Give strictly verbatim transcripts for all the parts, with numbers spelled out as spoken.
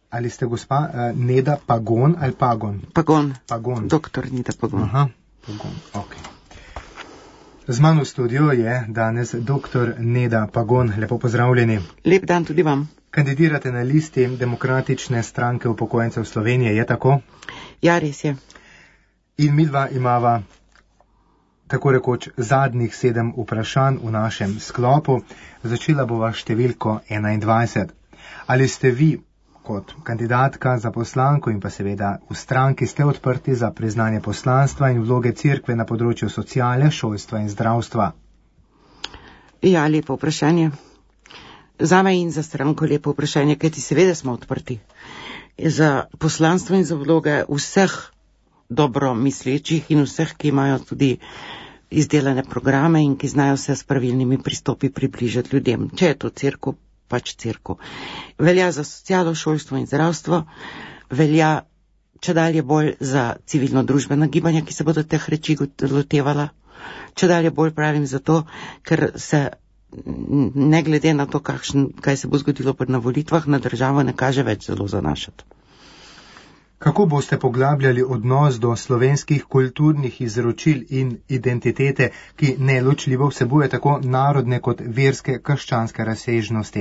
Ali ste gospa uh, Neda Pagon ali Pagon? Pagon. Pagon. Doktor Neda Pagon. Aha, Pagon, ok. Z mano v studiu je danes doktor Neda Pagon. Lepo pozdravljeni. Lep dan tudi vam. Kandidirate na listi Demokratične stranke upokojencev Slovenije, je tako? Ja, res je. In midva imava tako rekoč zadnjih sedem vprašanj v našem sklopu. Začela bova številko enaindvajset. Ali ste vi kot kandidatka za poslanko in pa seveda v stranki ste odprti za priznanje poslanstva in vloge cerkve na področju sociale, šolstva in zdravstva? Ja, lepo vprašanje. Zame in za stranko lepo vprašanje, kajti seveda smo odprti za poslanstvo in za vloge vseh dobro mislečih in vseh, ki imajo tudi izdelane programe in ki znajo se s pravilnimi pristopi približati ljudem. Če je to cerkev, pač cerkev. Velja za socialo, šolstvo in zdravstvo, velja čedalje bolj za civilno-družbena gibanja, ki se bodo teh reči lotevala. Čedalje bolj pravim zato, ker se ne glede na to, kakšen, kaj se bo zgodilo na volitvah, na državo ne kaže več zelo zanašati. Kako boste poglabljali odnos do slovenskih kulturnih izročil in identitete, ki neločljivo vsebuje tako narodne kot verske krščanske razsežnosti?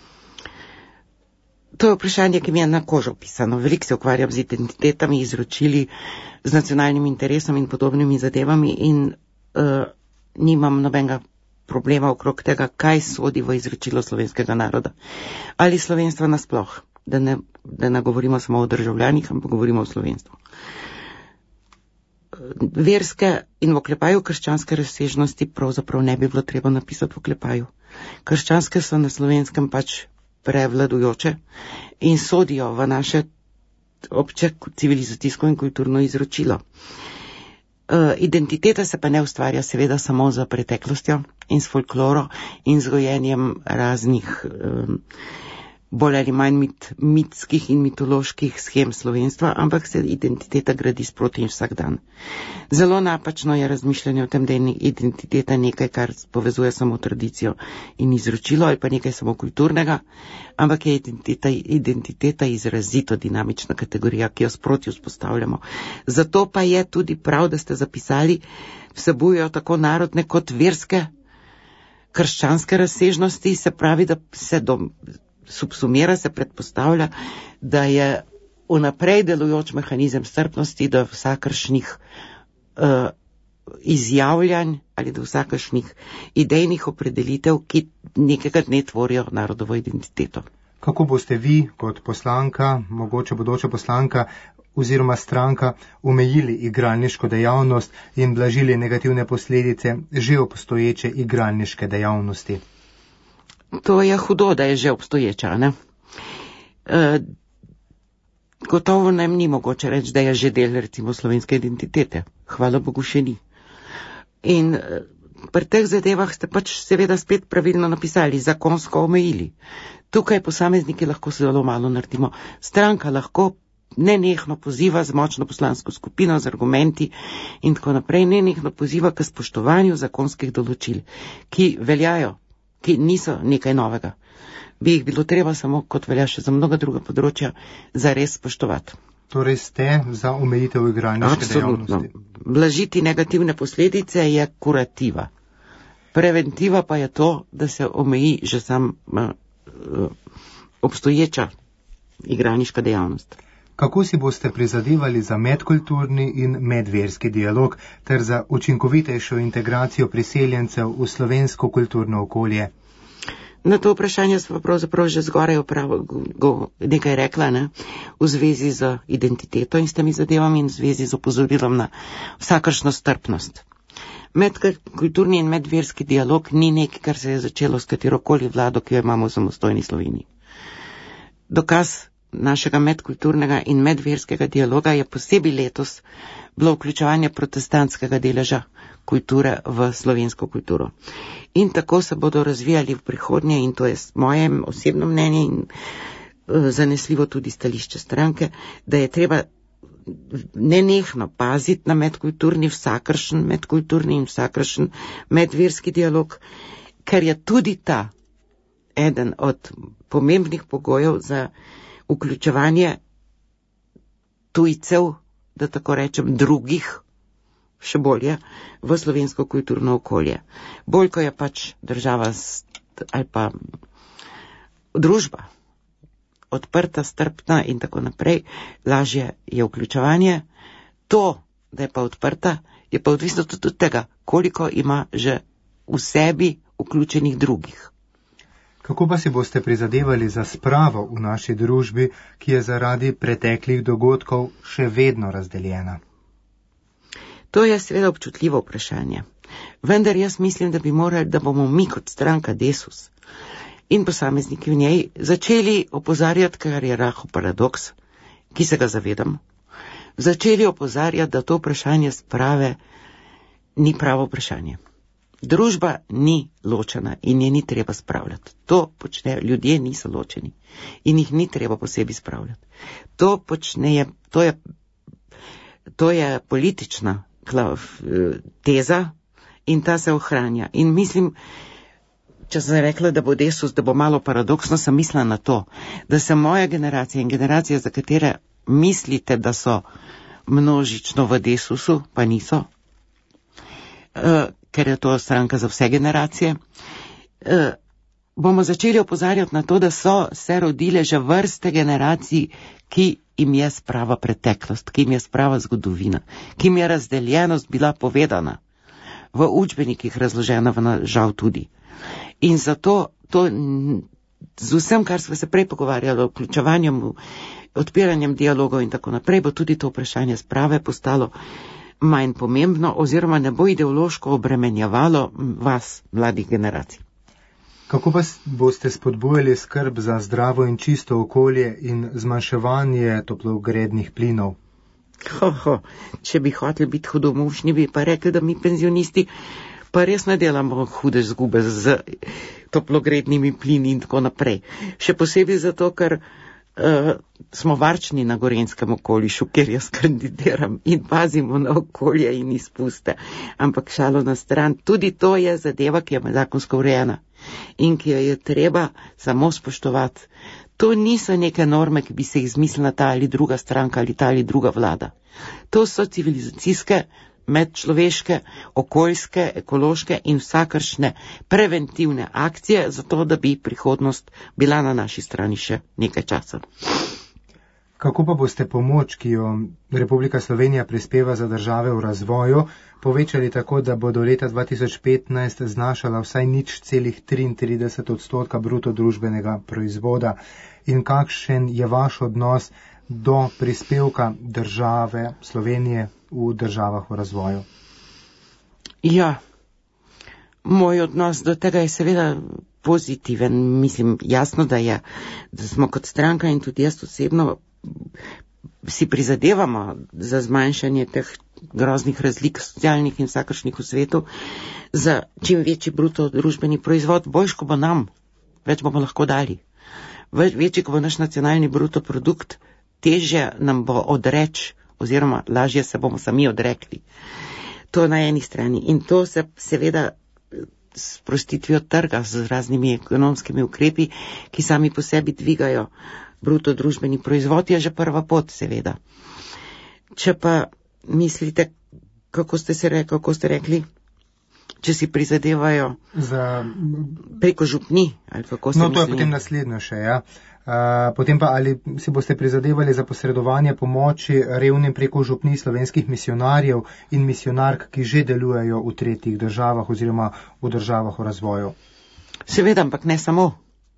To je vprašanje, ki mi je na kožo pisano. Veliko se ukvarjam z identitetami, izročili, z nacionalnim interesom in podobnimi zadevami in uh, nimam nobenega problema okrog tega, kaj sodi v izročilo slovenskega naroda. Ali slovenstva nasploh. Da ne, da ne govorimo samo o državljanih, ampak govorimo o slovenstvu. Verske in v oklepaju krščanske razsežnosti pravzaprav ne bi bilo treba napisati v oklepaju. Krščanske so na slovenskem pač prevladujoče in sodijo v naše obče civilizacijsko in kulturno izročilo. Uh, identiteta se pa ne ustvarja seveda samo za preteklostjo in s folkloro in z gojenjem raznih um, bolj ali manj mit, mitskih in mitoloških schem slovenstva, ampak se identiteta gradi sproti in vsak dan. Zelo napačno je razmišljanje o tem, da je identiteta nekaj, kar povezuje samo tradicijo in izročilo ali pa nekaj samo kulturnega, ampak je identiteta, identiteta izrazito dinamična kategorija, ki jo sproti vzpostavljamo. Zato pa je tudi prav, da ste zapisali, vsebujejo tako narodne kot verske krščanske razsežnosti, se pravi, da se do subsumira, se predpostavlja, da je vnaprej delujoč mehanizem strpnosti do vsakršnih uh, izjavljanj ali do vsakršnih idejnih opredelitev, ki nekega dne tvorijo narodovo identiteto. Kako boste vi kot poslanka, mogoče bodoča poslanka oziroma stranka omejili igralniško dejavnost in blažili negativne posledice že obstoječe igralniške dejavnosti? To je hudo, da je že obstoječa, ne? E, gotovo nam ni mogoče reči, da je že del recimo slovenske identitete. Hvala Bogu še ni. In e, pri teh zadevah ste pač seveda spet pravilno napisali, zakonsko omejili. Tukaj posamezniki lahko zelo malo naredimo. Stranka lahko nenehno poziva z močno poslansko skupino, z argumenti in tako naprej, nenehno poziva k spoštovanju zakonskih določil, ki veljajo, ki niso nekaj novega. Bi jih bilo treba samo, kot velja še za mnoga druga področja, zares spoštovati. Torej ste za omejitev igralniške dejavnosti? Absolutno. Blažiti negativne posledice je kurativa. Preventiva pa je to, da se omeji že sam uh, obstoječa igralniška dejavnost. Kako si boste prizadevali za medkulturni in medverski dialog ter za učinkovitejšo integracijo priseljencev v slovensko kulturno okolje? Na to vprašanje smo pravzaprav že zgoraj nekaj rekla, ne? V zvezi z identiteto in s temi zadevami in v zvezi z opozorilom na vsakršno strpnost. Medkulturni in medverski dialog ni nekaj, kar se je začelo s katerokoli vlado, ki jo imamo v samostojni Sloveniji. Dokaz našega medkulturnega in medverskega dialoga je posebej letos bilo vključevanje protestantskega deleža kulture v slovensko kulturo. In tako se bodo razvijali v prihodnje, in to je moje osebno mnenje in uh, zanesljivo tudi stališče stranke, da je treba nenehno paziti na medkulturni, vsakršen medkulturni in vsakršen medverski dialog, ker je tudi ta eden od pomembnih pogojev za vključevanje tujcev, da tako rečem, drugih, še bolje, v slovensko kulturno okolje. Bolj, ko je pač država ali pa družba odprta, strpna in tako naprej, lažje je vključevanje. To, da je pa odprta, je pa odvisno tudi od tega, koliko ima že v sebi vključenih drugih. Kako pa si boste prizadevali za spravo v naši družbi, ki je zaradi preteklih dogodkov še vedno razdeljena? To je seveda občutljivo vprašanje. Vendar jaz mislim, da bi morali, da bomo mi kot stranka Desus in posamezniki v njej začeli opozarjati, kar je rahel paradoks, ki se ga zavedam, začeli opozarjati, da to vprašanje sprave ni pravo vprašanje. Družba ni ločena in je ni treba spravljati. To počnejo, ljudje niso ločeni in jih ni treba posebej spravljati. To počneje, to je, to je politična teza in ta se ohranja. In mislim, če sem rekla, da bo Desus, da bo malo paradoksno, sem mislila na to, da se moja generacija in generacija, za katere mislite, da so množično v Desusu, pa niso, uh, ker je to stranka za vse generacije, uh, bomo začeli opozarjati na to, da so se rodile že vrste generacij, ki jim je sprava preteklost, ki jim je sprava zgodovina, ki jim je razdeljenost bila povedana, v učbenikih razložena, v žal tudi. In zato to, z vsem, kar smo se prej pogovarjali, vključevanjem, odpiranjem dialogov in tako naprej, bo tudi to vprašanje sprave postalo manj pomembno oziroma ne bo ideološko obremenjevalo vas, mladih generacij. Kako pa boste spodbujali skrb za zdravo in čisto okolje in zmanjševanje toplogrednih plinov? Ho, ho, če bi hoteli biti hudomušni, bi pa rekli, da mi penzionisti pa res ne delamo hude zgube z toplogrednimi plini in tako naprej. Še posebej zato, ker uh, smo varčni na Gorenjskem okolišu, kjer jaz kandidiram in pazimo na okolje in izpuste. Ampak šalo na stran, tudi to je zadeva, ki je zakonsko urejena in ki jo je treba samo spoštovati. To niso neke norme, ki bi se jih izmislila ta ali druga stranka ali ta ali druga vlada. To so civilizacijske, medčloveške, okoljske, ekološke in vsakršne preventivne akcije, zato da bi prihodnost bila na naši strani še nekaj časa. Kako pa boste pomoč, ki jo Republika Slovenija prispeva za države v razvoju, povečali tako, da bo do leta dva tisoč petnajst znašala vsaj nič celih triintrideset odstotka bruto družbenega proizvoda? In kakšen je vaš odnos do prispevka države Slovenije v državah v razvoju? Ja, moj odnos do tega je seveda pozitiven. Mislim, jasno, da je, da smo kot stranka in tudi jaz osebno si prizadevamo za zmanjšanje teh groznih razlik socialnih in vsakršnih v svetu, za čim večji bruto družbeni proizvod, boljš, ko bo nam, več bomo lahko dali. Večji, ko bo naš nacionalni bruto produkt, težje nam bo odreč, oziroma lažje se bomo sami odrekli. To na eni strani. In to se seveda s prostitvijo trga, z raznimi ekonomskimi ukrepi, ki sami po sebi dvigajo bruto družbeni proizvod, je že prva pot, seveda. Če pa mislite, kako ste, se rekli, kako ste rekli, če si prizadevajo za preko župni, ali kako ste No, to mislili? je potem naslednjo še, ja. Uh, potem pa ali si boste prizadevali za posredovanje pomoči revnim preko župni slovenskih misionarjev in misionark, ki že delujejo v tretjih državah oziroma v državah v razvoju? Seveda, ampak ne samo.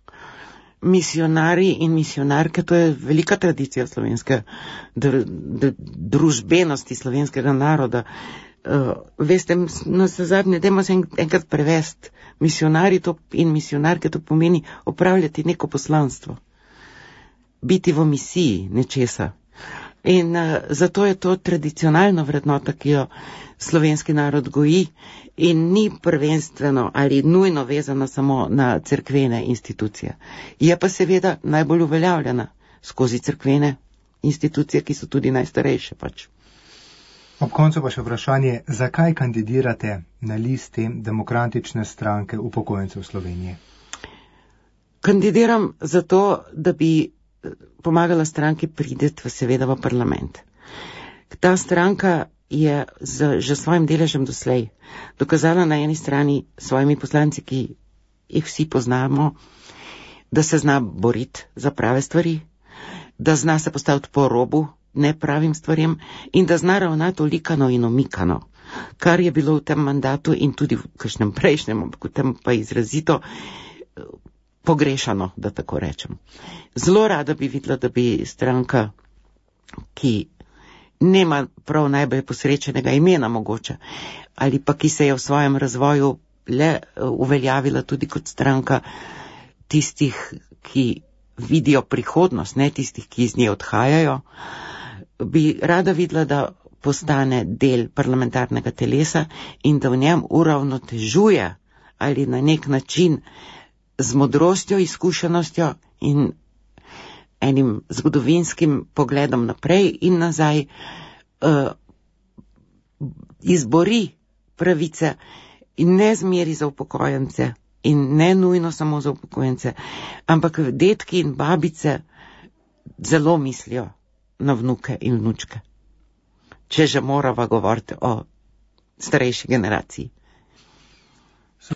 Misionari in misionarke, to je velika tradicija slovenske dr, dr, družbenosti slovenskega naroda. Uh, veste, na zadnje, dajmo se enkrat prevesti. Misionari to in misionarke to pomeni opravljati neko poslanstvo. Biti v misiji nečesa. In uh, zato je to tradicionalna vrednota, ki jo slovenski narod goji in ni prvenstveno ali nujno vezana samo na cerkvene institucije. Je pa seveda najbolj uveljavljena skozi cerkvene institucije, ki so tudi najstarejše pač. Ob koncu pa še vprašanje, zakaj kandidirate na listi Demokratične stranke upokojencev Slovenije? Kandidiram zato, da bi pomagala stranki prideti v seveda v parlament. Ta stranka je z že svojim deležem doslej dokazala na eni strani svojimi poslanci, ki jih vsi poznamo, da se zna boriti za prave stvari, da zna se postaviti po robu nepravim stvarem in da zna ravnati olikano in omikano, kar je bilo v tem mandatu in tudi v kakšnem prejšnjem, ampak v tem pa izrazito pogrešano, da tako rečem. Zelo rada bi videla, da bi stranka, ki nema prav najbolj posrečenega imena mogoče, ali pa ki se je v svojem razvoju le uveljavila tudi kot stranka tistih, ki vidijo prihodnost, ne tistih, ki iz nje odhajajo, bi rada videla, da postane del parlamentarnega telesa in da v njem uravnotežuje ali na nek način z modrostjo, izkušenostjo in enim zgodovinskim pogledom naprej in nazaj uh, izbori pravice in ne zmeri za upokojence in ne nujno samo za upokojence, ampak detki in babice zelo mislijo na vnuke in vnučke, če že morava govoriti o starejši generaciji.